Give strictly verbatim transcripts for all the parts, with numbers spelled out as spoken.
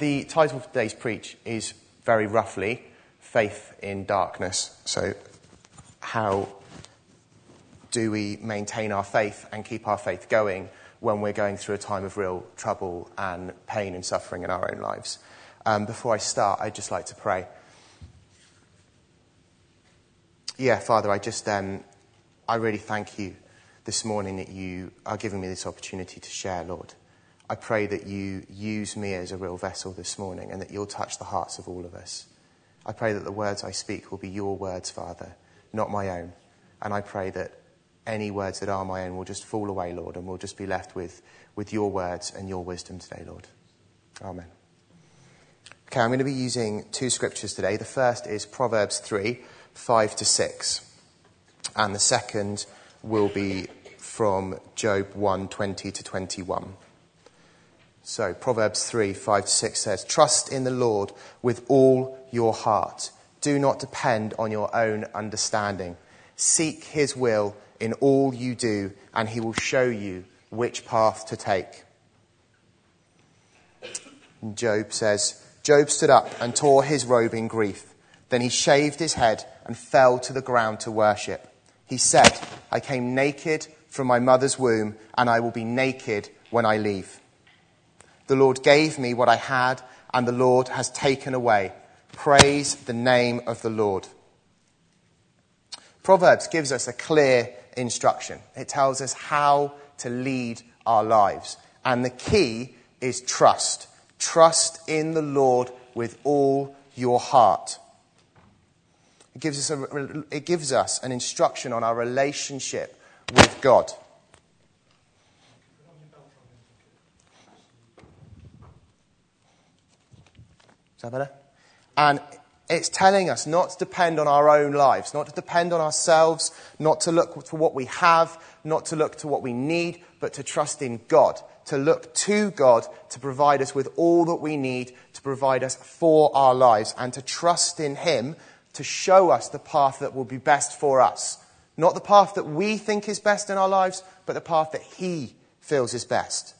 The title of today's preach is very roughly Faith in Darkness. So how do we maintain our faith and keep our faith going when we're going through a time of real trouble and pain and suffering in our own lives? Um, before I start, I'd just like to pray. Yeah, Father, I just, um, I really thank you this morning that you are giving me this opportunity to share, Lord. I pray that you use me as a real vessel this morning and that you'll touch the hearts of all of us. I pray that the words I speak will be your words, Father, not my own. And I pray that any words that are my own will just fall away, Lord, and we'll just be left with, with your words and your wisdom today, Lord. Amen. Okay, I'm going to be using two scriptures today. The first is Proverbs three, five to six. And the second will be from Job one, twenty to twenty-one. So Proverbs three, five to six says, "Trust in the Lord with all your heart. Do not depend on your own understanding. Seek his will in all you do, and he will show you which path to take." And Job says, "Job stood up and tore his robe in grief. Then he shaved his head and fell to the ground to worship. He said, 'I came naked from my mother's womb, and I will be naked when I leave. The Lord gave me what I had, and the Lord has taken away. Praise the name of the Lord.'" Proverbs gives us a clear instruction. It tells us how to lead our lives. And the key is trust. Trust in the Lord with all your heart. It gives us a, it gives us an instruction on our relationship with God. Is that better? And it's telling us not to depend on our own lives, not to depend on ourselves, not to look to what we have, not to look to what we need, but to trust in God, to look to God to provide us with all that we need, to provide us for our lives, and to trust in him to show us the path that will be best for us. Not the path that we think is best in our lives, but the path that he feels is best.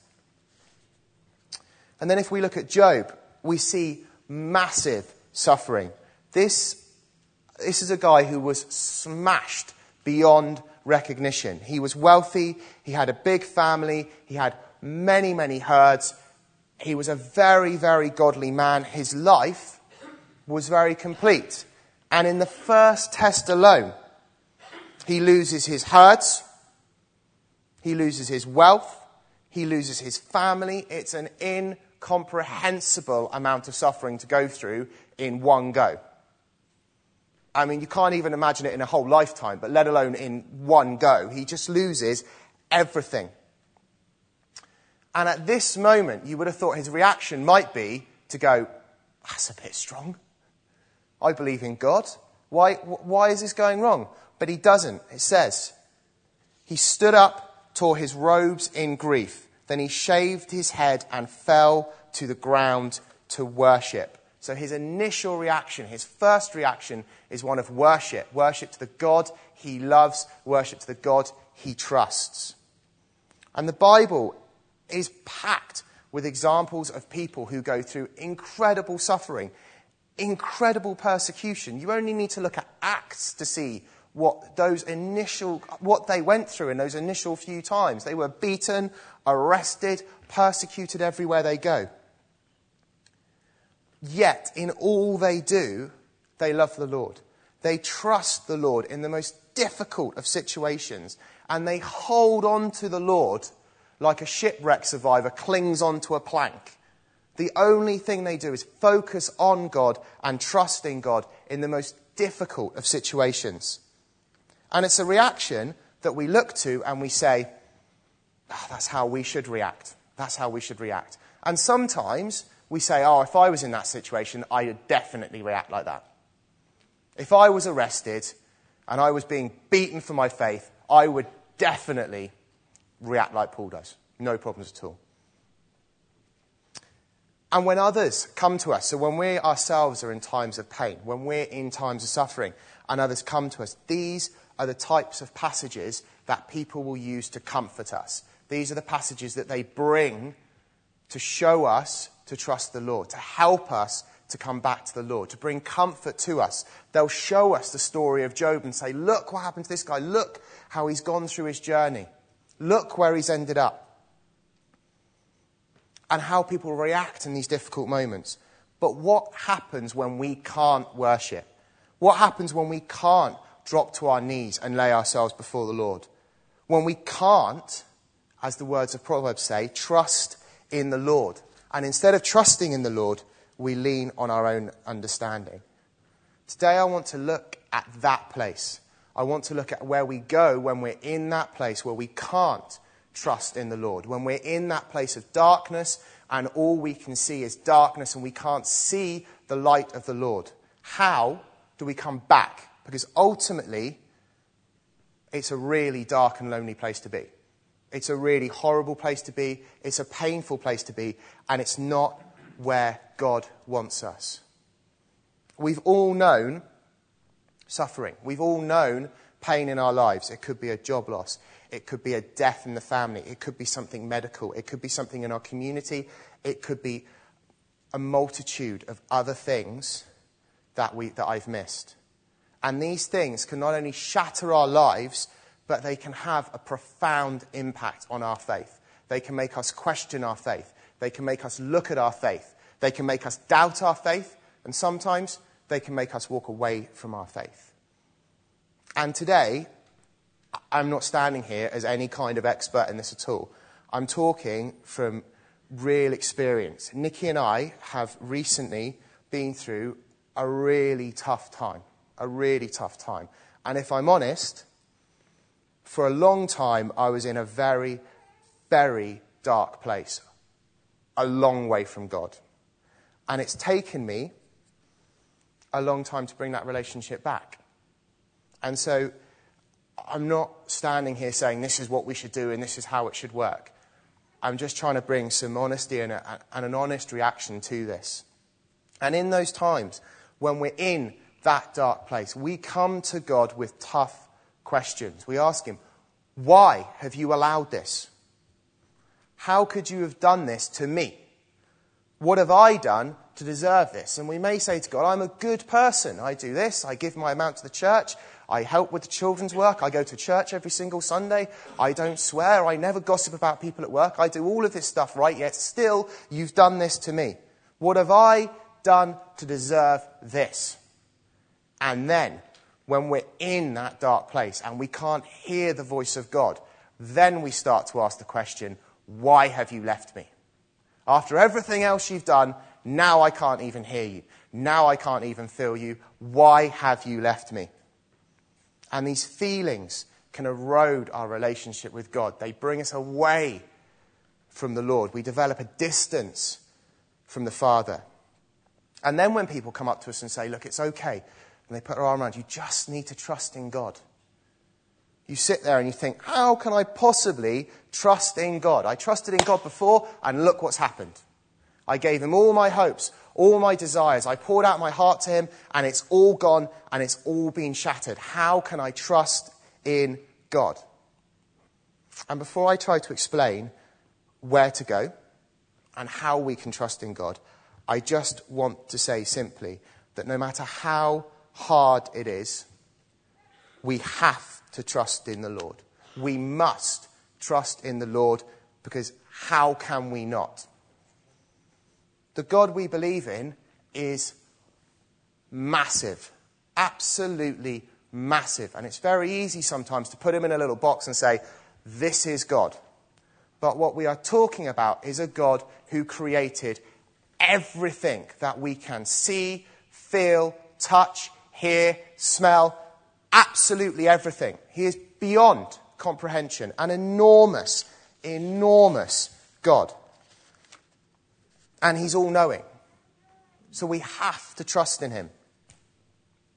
And then if we look at Job, we see massive suffering. This, this is a guy who was smashed beyond recognition. He was wealthy, he had a big family, he had many, many herds. He was a very, very godly man. His life was very complete. And in the first test alone, he loses his herds, he loses his wealth, he loses his family. It's an incomprehensible amount of suffering to go through in one go. I mean, you can't even imagine it in a whole lifetime, but let alone in one go. He just loses everything. And at this moment, you would have thought his reaction might be to go, "That's a bit strong. I believe in God. Why, why is this going wrong?" But he doesn't. It says, "He stood up, tore his robes in grief. Then he shaved his head and fell to the ground to worship." So his initial reaction, his first reaction, is one of worship. Worship to the God he loves. Worship to the God he trusts. And the Bible is packed with examples of people who go through incredible suffering, incredible persecution. You only need to look at Acts to see what those initial, what they went through in those initial few times. They were beaten, arrested, persecuted everywhere they go. Yet, in all they do, they love the Lord. They trust the Lord in the most difficult of situations. And they hold on to the Lord like a shipwreck survivor clings onto a plank. The only thing they do is focus on God and trust in God in the most difficult of situations. And it's a reaction that we look to and we say, oh, that's how we should react. That's how we should react. And sometimes we say, oh, if I was in that situation, I would definitely react like that. If I was arrested and I was being beaten for my faith, I would definitely react like Paul does. No problems at all. And when others come to us, so when we ourselves are in times of pain, when we're in times of suffering, and others come to us, these are the types of passages that people will use to comfort us. These are the passages that they bring to show us to trust the Lord, to help us to come back to the Lord, to bring comfort to us. They'll show us the story of Job and say, look what happened to this guy. Look how he's gone through his journey. Look where he's ended up. And how people react in these difficult moments. But what happens when we can't worship? What happens when we can't drop to our knees and lay ourselves before the Lord? When we can't, as the words of Proverbs say, trust in the Lord. And instead of trusting in the Lord, we lean on our own understanding. Today I want to look at that place. I want to look at where we go when we're in that place where we can't trust in the Lord. When we're in that place of darkness and all we can see is darkness and we can't see the light of the Lord. How do we come back? Because ultimately, it's a really dark and lonely place to be. It's a really horrible place to be. It's a painful place to be. And it's not where God wants us. We've all known suffering. We've all known pain in our lives. It could be a job loss. It could be a death in the family. It could be something medical. It could be something in our community. It could be a multitude of other things that we that I've missed. And these things can not only shatter our lives, but they can have a profound impact on our faith. They can make us question our faith. They can make us look at our faith. They can make us doubt our faith. And sometimes they can make us walk away from our faith. And today, I'm not standing here as any kind of expert in this at all. I'm talking from real experience. Nikki and I have recently been through a really tough time. A really tough time. And if I'm honest, for a long time I was in a very, very dark place. A long way from God. And it's taken me a long time to bring that relationship back. And so I'm not standing here saying this is what we should do and this is how it should work. I'm just trying to bring some honesty and, a, and an honest reaction to this. And in those times, when we're in that dark place, we come to God with tough questions. We ask him, why have you allowed this? How could you have done this to me? What have I done to deserve this? And we may say to God, I'm a good person. I do this. I give my amount to the church. I help with the children's work. I go to church every single Sunday. I don't swear. I never gossip about people at work. I do all of this stuff right, yet still you've done this to me. What have I done to deserve this? And then, when we're in that dark place and we can't hear the voice of God, then we start to ask the question, why have you left me? After everything else you've done, now I can't even hear you. Now I can't even feel you. Why have you left me? And these feelings can erode our relationship with God. They bring us away from the Lord. We develop a distance from the Father. And then when people come up to us and say, look, it's okay, and they put their arm around you, just need to trust in God. You sit there and you think, how can I possibly trust in God? I trusted in God before, and look what's happened. I gave him all my hopes, all my desires. I poured out my heart to him, and it's all gone, and it's all been shattered. How can I trust in God? And before I try to explain where to go and how we can trust in God, I just want to say simply that no matter how hard it is, we have to trust in the Lord. We must trust in the Lord, because how can we not? The God we believe in is massive, absolutely massive. And it's very easy sometimes to put him in a little box and say, this is God. But what we are talking about is a God who created everything that we can see, feel, touch, hear, smell, absolutely everything. He is beyond comprehension, an enormous, enormous God. And he's all-knowing. So we have to trust in him.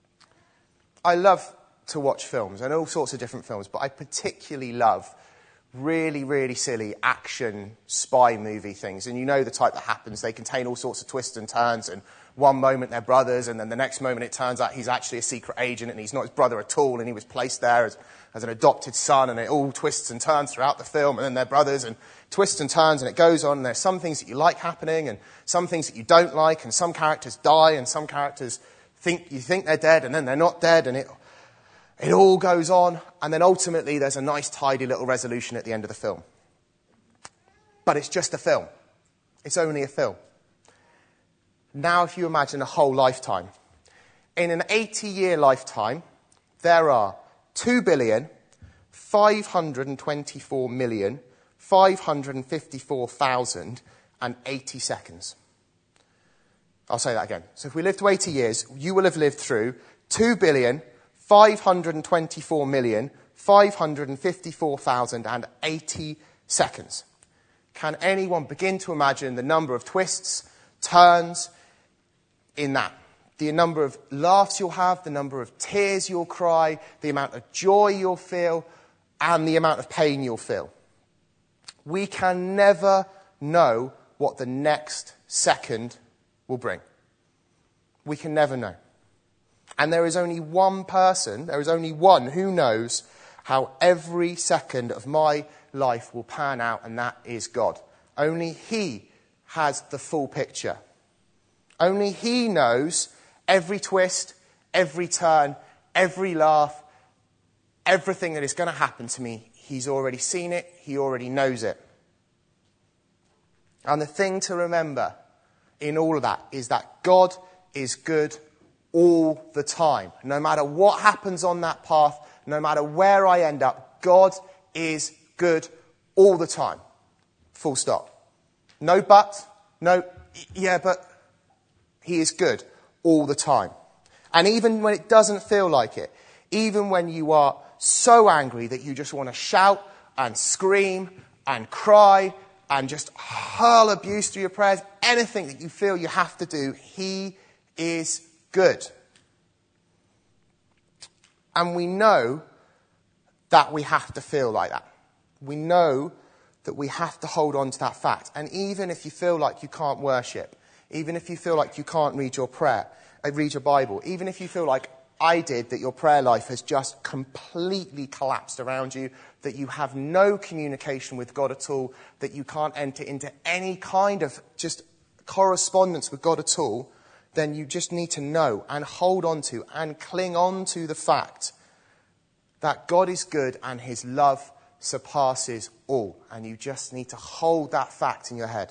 I love to watch films, and all sorts of different films, but I particularly love really, really silly action spy movie things. And you know the type that happens. They contain all sorts of twists and turns, and one moment they're brothers, and then the next moment it turns out he's actually a secret agent and he's not his brother at all, and he was placed there as, as an adopted son, and it all twists and turns throughout the film, and then they're brothers, and twists and turns, and it goes on, and there's some things that you like happening, and some things that you don't like, and some characters die, and some characters think you think they're dead, and then they're not dead, and it it all goes on, and then ultimately there's a nice, tidy little resolution at the end of the film. But it's just a film. It's only a film. Now, if you imagine a whole lifetime. In an eighty-year lifetime, there are two billion, five hundred twenty-four million, five hundred fifty-four thousand eighty seconds. I'll say that again. So if we live to eighty years, you will have lived through two billion, five hundred twenty-four million, five hundred fifty-four thousand eighty seconds. Can anyone begin to imagine the number of twists, turns, in that? The number of laughs you'll have, the number of tears you'll cry, the amount of joy you'll feel, and the amount of pain you'll feel. We can never know what the next second will bring. We can never know. And there is only one person, there is only one who knows how every second of my life will pan out, and that is God. Only He has the full picture. Only He knows every twist, every turn, every laugh, everything that is going to happen to me. He's already seen it. He already knows it. And the thing to remember in all of that is that God is good all the time. No matter what happens on that path, no matter where I end up, God is good all the time. Full stop. No but, no, yeah, but He is good all the time. And even when it doesn't feel like it, even when you are so angry that you just want to shout and scream and cry and just hurl abuse through your prayers, anything that you feel you have to do, He is good. And we know that we have to feel like that. We know that we have to hold on to that fact. And even if you feel like you can't worship, even if you feel like you can't read your prayer, uh, read your Bible, even if you feel like I did, that your prayer life has just completely collapsed around you, that you have no communication with God at all, that you can't enter into any kind of just correspondence with God at all, then you just need to know and hold on to and cling on to the fact that God is good and His love surpasses all. And you just need to hold that fact in your head.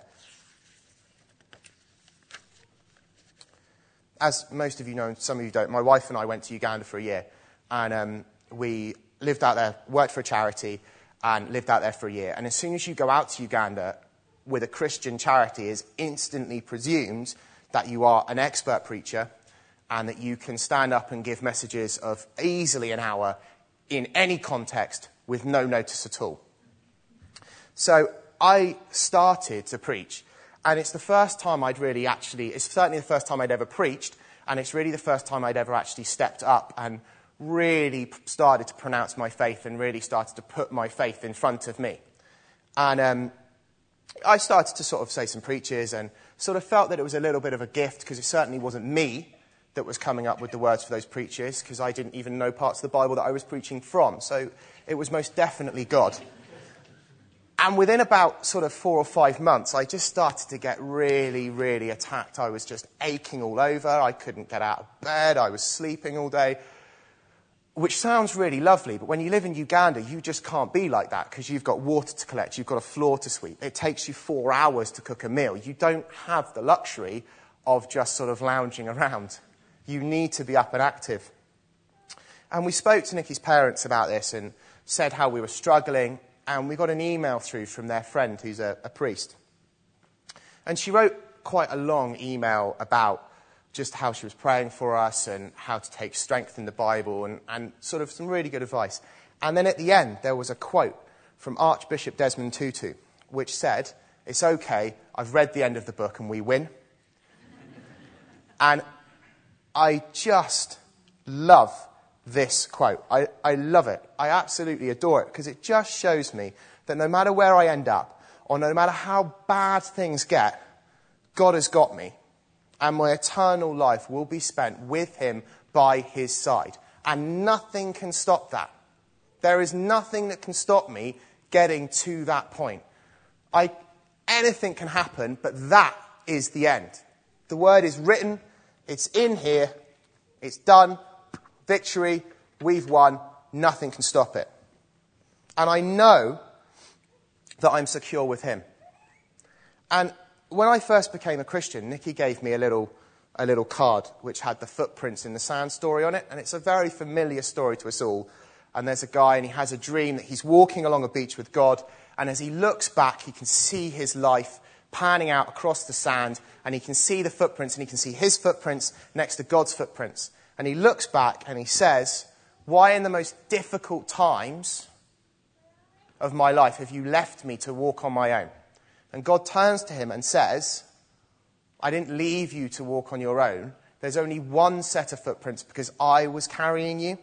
As most of you know, and some of you don't, my wife and I went to Uganda for a year. And um, we lived out there, worked for a charity, and lived out there for a year. And as soon as you go out to Uganda with a Christian charity, it's instantly presumed that you are an expert preacher and that you can stand up and give messages of easily an hour in any context with no notice at all. So I started to preach. And it's the first time I'd really actually, it's certainly the first time I'd ever preached, and it's really the first time I'd ever actually stepped up and really started to pronounce my faith and really started to put my faith in front of me. And um, I started to sort of say some preaches and sort of felt that it was a little bit of a gift, because it certainly wasn't me that was coming up with the words for those preaches, because I didn't even know parts of the Bible that I was preaching from. So it was most definitely God. And within about sort of four or five months, I just started to get really, really attacked. I was just aching all over. I couldn't get out of bed. I was sleeping all day, which sounds really lovely. But when you live in Uganda, you just can't be like that, because you've got water to collect. You've got a floor to sweep. It takes you four hours to cook a meal. You don't have the luxury of just sort of lounging around. You need to be up and active. And we spoke to Nikki's parents about this and said how we were struggling. And we got an email through from their friend who's a, a priest. And she wrote quite a long email about just how she was praying for us and how to take strength in the Bible and, and sort of some really good advice. And then at the end, there was a quote from Archbishop Desmond Tutu, which said, "It's okay, I've read the end of the book and we win." And I just love this quote. I, I love it. I absolutely adore it, because it just shows me that no matter where I end up, or no matter how bad things get, God has got me. And my eternal life will be spent with him by his side. And nothing can stop that. There is nothing that can stop me getting to that point. I, anything can happen, but that is the end. The word is written, it's in here, it's done, victory, we've won, nothing can stop it. And I know that I'm secure with him. And when I first became a Christian, Nikki gave me a little, a little card which had the footprints in the sand story on it. And it's a very familiar story to us all. And there's a guy and he has a dream that he's walking along a beach with God. And as he looks back, he can see his life panning out across the sand. And he can see the footprints and he can see his footprints next to God's footprints. And he looks back and he says, why in the most difficult times of my life have you left me to walk on my own? And God turns to him and says, I didn't leave you to walk on your own. There's only one set of footprints because I was carrying you.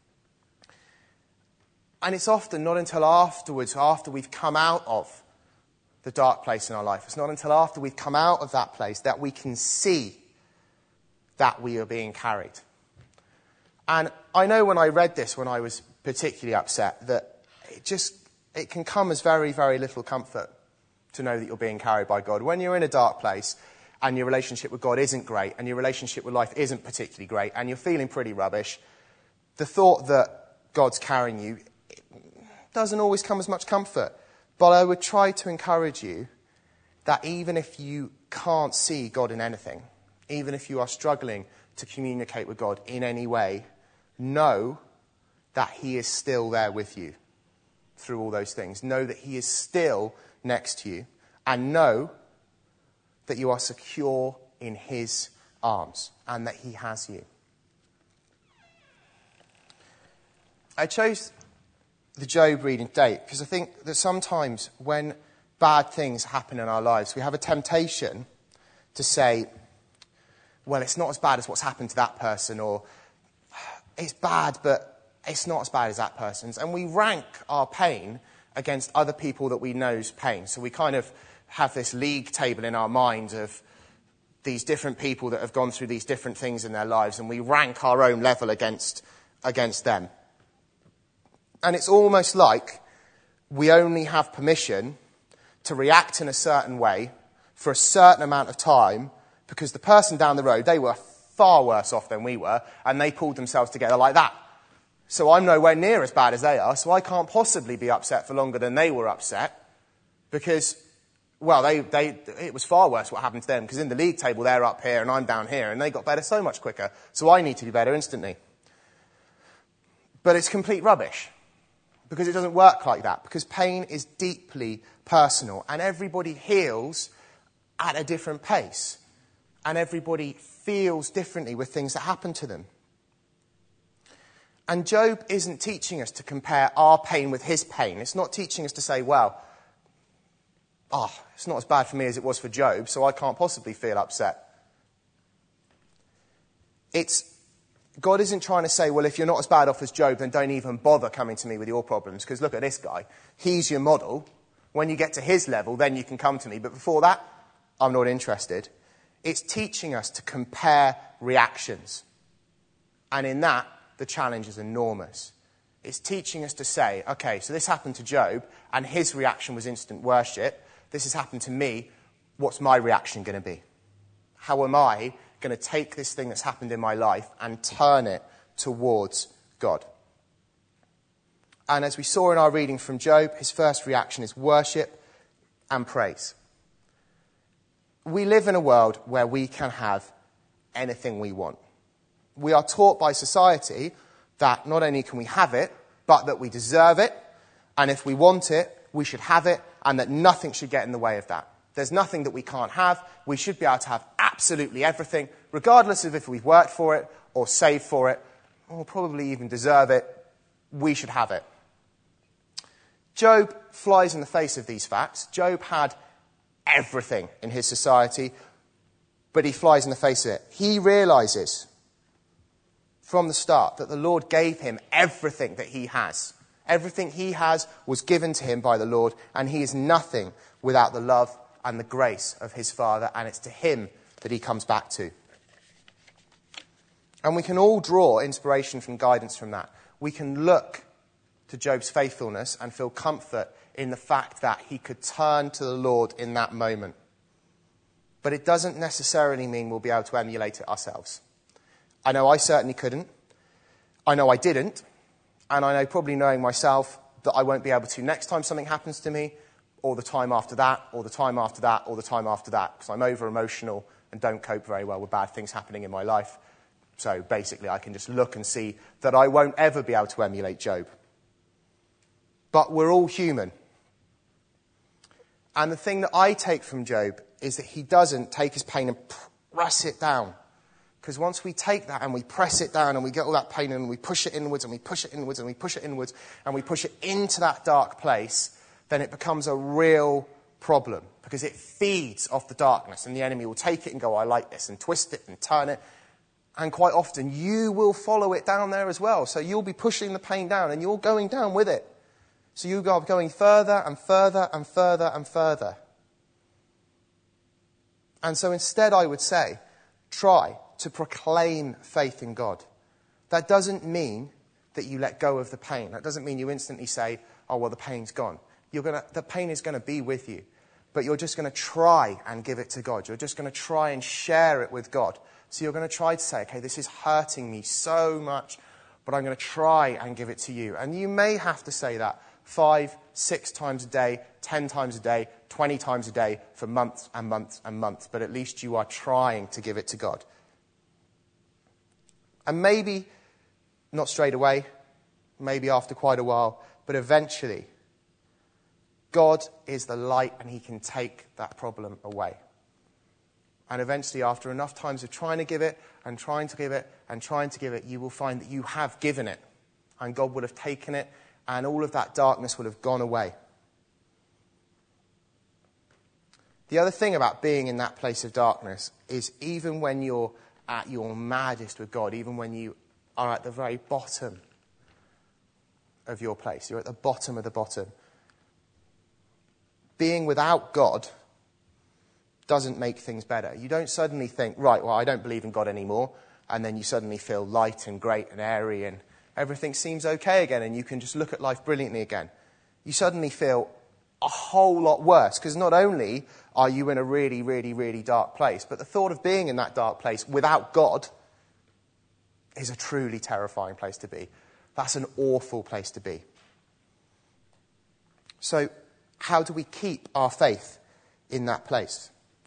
And it's often not until afterwards, after we've come out of the dark place in our life, it's not until after we've come out of that place that we can see that we are being carried. And I know when I read this, when I was particularly upset, that it just, it can come as very, very little comfort to know that you're being carried by God. When you're in a dark place and your relationship with God isn't great and your relationship with life isn't particularly great and you're feeling pretty rubbish, the thought that God's carrying you doesn't always come as much comfort. But I would try to encourage you that even if you can't see God in anything, even if you are struggling to communicate with God in any way, know that he is still there with you through all those things. Know that he is still next to you, and know that you are secure in his arms and that he has you. I chose the Job reading date because I think that sometimes when bad things happen in our lives, we have a temptation to say, well, it's not as bad as what's happened to that person, or it's bad, but it's not as bad as that person's. And we rank our pain against other people that we know's pain. So we kind of have this league table in our mind of these different people that have gone through these different things in their lives, and we rank our own level against, against them. And it's almost like we only have permission to react in a certain way for a certain amount of time because the person down the road, they were far worse off than we were, and they pulled themselves together like that. So I'm nowhere near as bad as they are, so I can't possibly be upset for longer than they were upset because, well, they, they, it was far worse what happened to them because in the league table they're up here and I'm down here and they got better so much quicker, so I need to be better instantly. But it's complete rubbish because it doesn't work like that, because pain is deeply personal and everybody heals at a different pace and everybody feels differently with things that happen to them. And Job isn't teaching us to compare our pain with his pain. It's not teaching us to say, well, oh, it's not as bad for me as it was for Job, so I can't possibly feel upset. It's, God isn't trying to say, well, if you're not as bad off as Job, then don't even bother coming to me with your problems, because look at this guy. He's your model. When you get to his level, then you can come to me. But before that, I'm not interested. It's teaching us to compare reactions. And in that, the challenge is enormous. It's teaching us to say, okay, so this happened to Job, and his reaction was instant worship. This has happened to me. What's my reaction going to be? How am I going to take this thing that's happened in my life and turn it towards God? And as we saw in our reading from Job, his first reaction is worship and praise. We live in a world where we can have anything we want. We are taught by society that not only can we have it, but that we deserve it. And if we want it, we should have it, and that nothing should get in the way of that. There's nothing that we can't have. We should be able to have absolutely everything, regardless of if we've worked for it or saved for it, or probably even deserve it. We should have it. Job flies in the face of these facts. Job had everything in his society, but he flies in the face of it. He realizes from the start that the Lord gave him everything that he has. Everything he has was given to him by the Lord, and he is nothing without the love and the grace of his Father, and it's to him that he comes back to. And we can all draw inspiration from guidance from that. We can look to Job's faithfulness and feel comfort in the fact that he could turn to the Lord in that moment. But it doesn't necessarily mean we'll be able to emulate it ourselves. I know I certainly couldn't. I know I didn't. And I know, probably knowing myself, that I won't be able to next time something happens to me, or the time after that, or the time after that, or the time after that, because I'm over-emotional and don't cope very well with bad things happening in my life. So basically I can just look and see that I won't ever be able to emulate Job. But we're all human. And the thing that I take from Job is that he doesn't take his pain and press it down. Because once we take that and we press it down and we get all that pain and we push it inwards and we push it inwards and we push it inwards and we push it into that dark place, then it becomes a real problem. Because it feeds off the darkness, and the enemy will take it and go, I like this, and twist it and turn it. And quite often you will follow it down there as well. So you'll be pushing the pain down and you're going down with it. So you are going further and further and further and further. And so instead I would say, try to proclaim faith in God. That doesn't mean that you let go of the pain. That doesn't mean you instantly say, oh, well, the pain's gone. You're gonna, the pain is going to be with you. But you're just going to try and give it to God. You're just going to try and share it with God. So you're going to try to say, okay, this is hurting me so much, but I'm going to try and give it to you. And you may have to say that five, six times a day, ten times a day, twenty times a day for months and months and months. But at least you are trying to give it to God. And maybe not straight away, maybe after quite a while, but eventually God is the light and he can take that problem away. And eventually, after enough times of trying to give it and trying to give it and trying to give it, you will find that you have given it. And God will have taken it, and all of that darkness will have gone away. The other thing about being in that place of darkness is even when you're at your maddest with God, even when you are at the very bottom of your place, you're at the bottom of the bottom, being without God doesn't make things better. You don't suddenly think, right, well, I don't believe in God anymore, and then you suddenly feel light and great and airy and everything seems okay again and you can just look at life brilliantly again. You suddenly feel a whole lot worse, because not only are you in a really, really, really dark place, but the thought of being in that dark place without God is a truly terrifying place to be. That's an awful place to be. So how do we keep our faith in that place?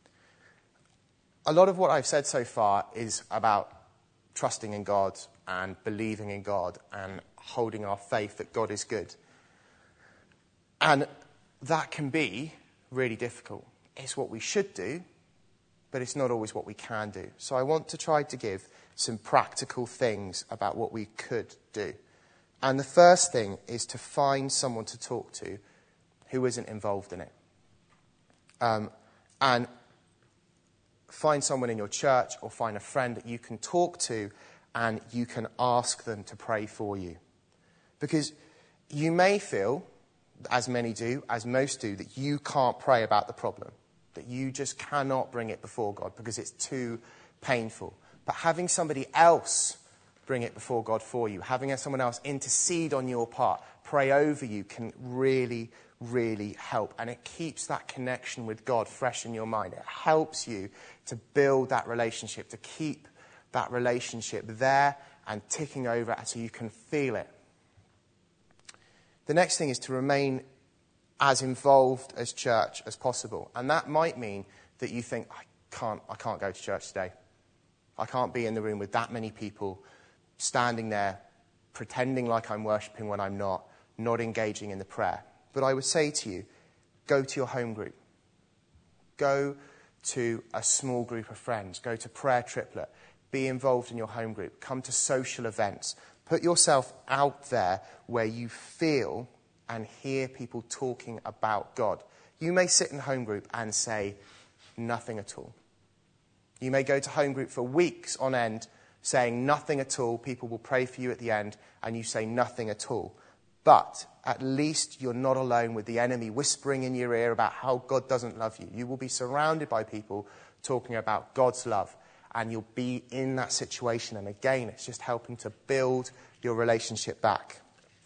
A lot of what I've said so far is about trusting in God and believing in God and holding our faith that God is good. And that can be really difficult. It's what we should do, but it's not always what we can do. So I want to try to give some practical things about what we could do. And the first thing is to find someone to talk to who isn't involved in it. Um, and find someone in your church or find a friend that you can talk to and you can ask them to pray for you. Because you may feel, as many do, as most do, that you can't pray about the problem, that you just cannot bring it before God because it's too painful. But having somebody else bring it before God for you, having someone else intercede on your part, pray over you, can really, really help. And it keeps that connection with God fresh in your mind. It helps you to build that relationship, to keep that relationship there and ticking over so you can feel it. The next thing is to remain as involved as church as possible. And that might mean that you think, I can't, I can't go to church today. I can't be in the room with that many people standing there, pretending like I'm worshipping when I'm not, not engaging in the prayer. But I would say to you, go to your home group. Go to a small group of friends. Go to prayer triplet. Be involved in your home group. Come to social events. Put yourself out there where you feel and hear people talking about God. You may sit in home group and say nothing at all. You may go to home group for weeks on end saying nothing at all. People will pray for you at the end and you say nothing at all. But at least you're not alone with the enemy whispering in your ear about how God doesn't love you. You will be surrounded by people talking about God's love, and you'll be in that situation. And again, it's just helping to build your relationship back.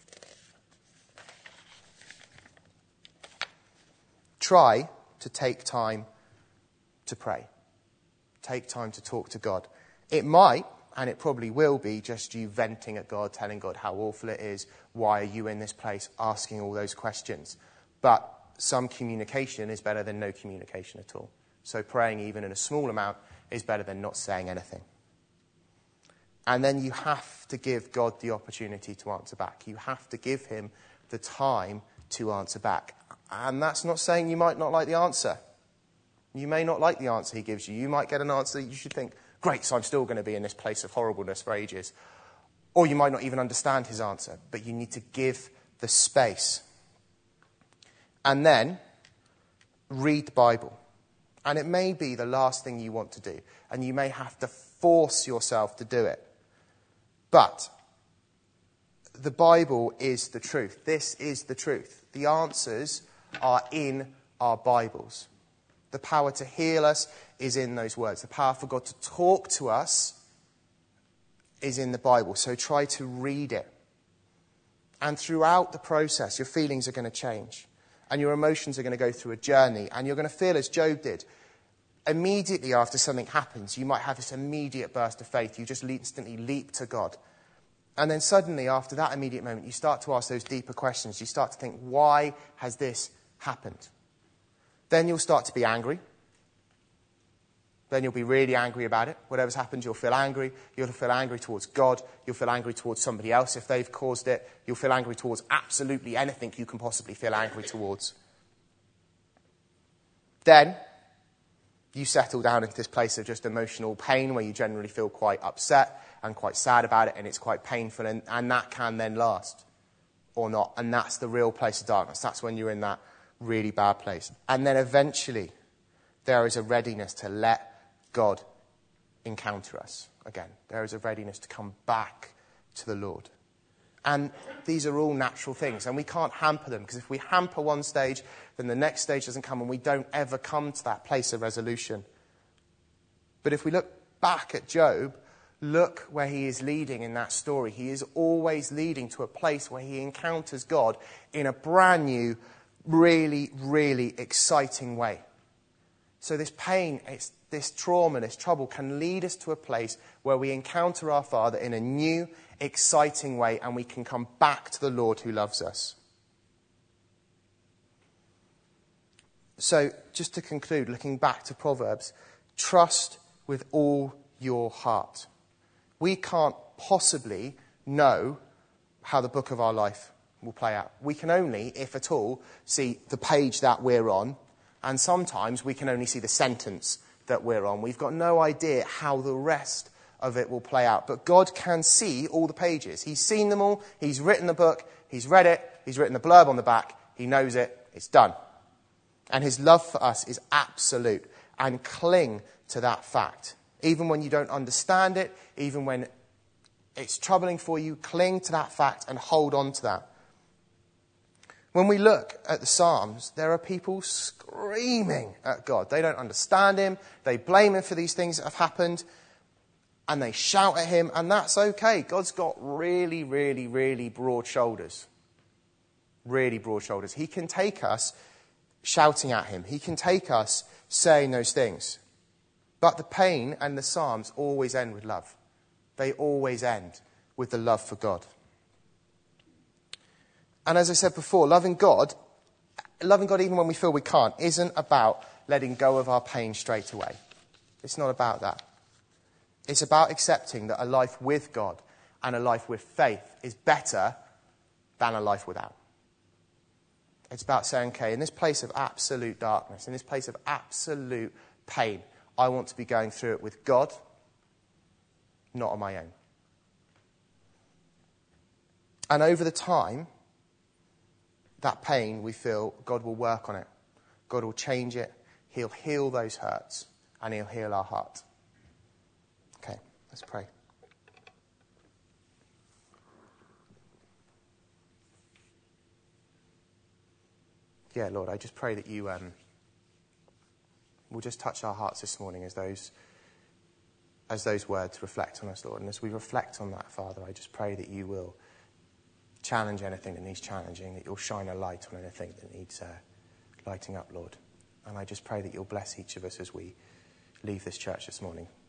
Try to take time to pray. Take time to talk to God. It might, and it probably will be, just you venting at God, telling God how awful it is. Why are you in this place? Asking all those questions. But some communication is better than no communication at all. So praying even in a small amount is better than not saying anything. And then you have to give God the opportunity to answer back. You have to give him the time to answer back. And that's not saying you might not like the answer. You may not like the answer he gives you. You might get an answer that you should think, great, so I'm still going to be in this place of horribleness for ages. Or you might not even understand his answer, but you need to give the space. And then read the Bible. And it may be the last thing you want to do, and you may have to force yourself to do it. But the Bible is the truth. This is the truth. The answers are in our Bibles. The power to heal us is in those words. The power for God to talk to us is in the Bible. So try to read it. And throughout the process, your feelings are going to change. And your emotions are going to go through a journey. And you're going to feel as Job did. Immediately after something happens, you might have this immediate burst of faith. You just instantly leap to God. And then suddenly, after that immediate moment, you start to ask those deeper questions. You start to think, why has this happened? Then you'll start to be angry. Then you'll be really angry about it. Whatever's happened, you'll feel angry. You'll feel angry towards God. You'll feel angry towards somebody else if they've caused it. You'll feel angry towards absolutely anything you can possibly feel angry towards. Then you settle down into this place of just emotional pain where you generally feel quite upset and quite sad about it, and it's quite painful, and, and that can then last or not. And that's the real place of darkness. That's when you're in that really bad place. And then eventually there is a readiness to let God encounter us again. There is a readiness to come back to the Lord. And these are all natural things, and we can't hamper them, because if we hamper one stage, then the next stage doesn't come, and we don't ever come to that place of resolution. But if we look back at Job, look where he is leading in that story. He is always leading to a place where he encounters God in a brand new, really, really exciting way. So this pain, it's, this trauma, this trouble can lead us to a place where we encounter our Father in a new, exciting way, and we can come back to the Lord who loves us. So just to conclude, looking back to Proverbs, trust with all your heart. We can't possibly know how the book of our life will play out. We can only, if at all, see the page that we're on, and sometimes we can only see the sentence that we're on. We've got no idea how the rest of it will play out. But God can see all the pages. He's seen them all. He's written the book. He's read it. He's written the blurb on the back. He knows it. It's done. And his love for us is absolute. And cling to that fact. Even when you don't understand it, even when it's troubling for you, cling to that fact and hold on to that. When we look at the Psalms, there are people screaming at God. They don't understand him. They blame him for these things that have happened. And they shout at him, and that's okay. God's got really, really, really broad shoulders. Really broad shoulders. He can take us shouting at him. He can take us saying those things. But the pain and the Psalms always end with love. They always end with the love for God. And as I said before, loving God, loving God even when we feel we can't, isn't about letting go of our pain straight away. It's not about that. It's about accepting that a life with God and a life with faith is better than a life without. It's about saying, okay, in this place of absolute darkness, in this place of absolute pain, I want to be going through it with God, not on my own. And over the time, that pain we feel, God will work on it. God will change it. He'll heal those hurts, and he'll heal our heart. Okay, let's pray. yeah, Lord, I just pray that you um, will just touch our hearts this morning as those as those words reflect on us, Lord. And as we reflect on that, Father, I just pray that you will challenge anything that needs challenging, that you'll shine a light on anything that needs uh, lighting up, Lord. And I just pray that you'll bless each of us as we leave this church this morning.